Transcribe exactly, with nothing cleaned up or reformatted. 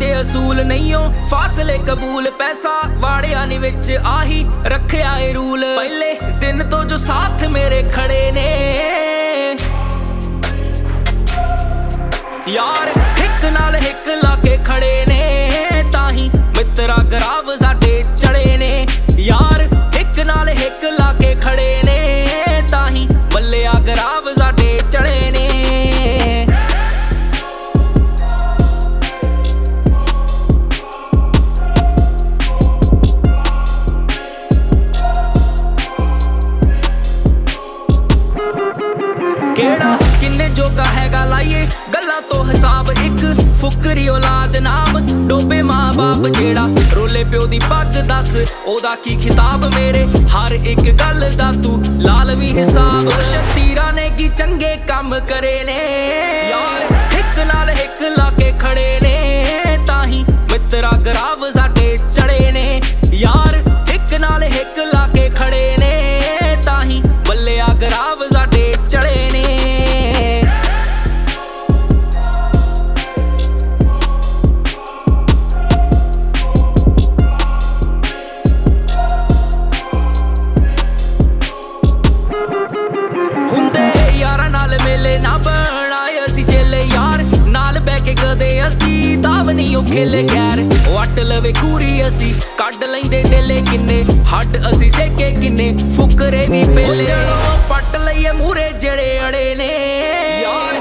के असूल नहीं हो फासले कबूल पैसा वाड़िया नी विच आही रखिया ए रूल पहले दिन तो जो साथ मेरे खड़े ने यार हिक नाल हिक लाके खड़े ने ताही मित्रा गराव साडे चढ़े ने यार हिक नाल हिक लाके खड़े ने ताही बल्लिया गराव साडे चढ़े ने केड़ा किन्ने जोगा हैगा लाइए गल्ला तो हिसाब एक फुकरी औलाद नाम डोबे मां बाप जेड़ा रोले प्यो दी पग दस ओदा की खिताब मेरे हर एक गल दा तू लालवी हिसाब शतीरा ने की चंगे काम करे ने यार हिक नाल हिक लाके खड़े ने ताही मित्रा गराव साडे चढ़े ने यार हिक नाल हिक लाके खड़े ने ताही बल्लिया गराव साडे चढ़े ने खेले गैर वट लवे कूरी असी कड लेंदे डेले किन्ने हट असी सेके किन्ने फुकरे भी पेले पट लईए मूरे जड़े अड़े ने यार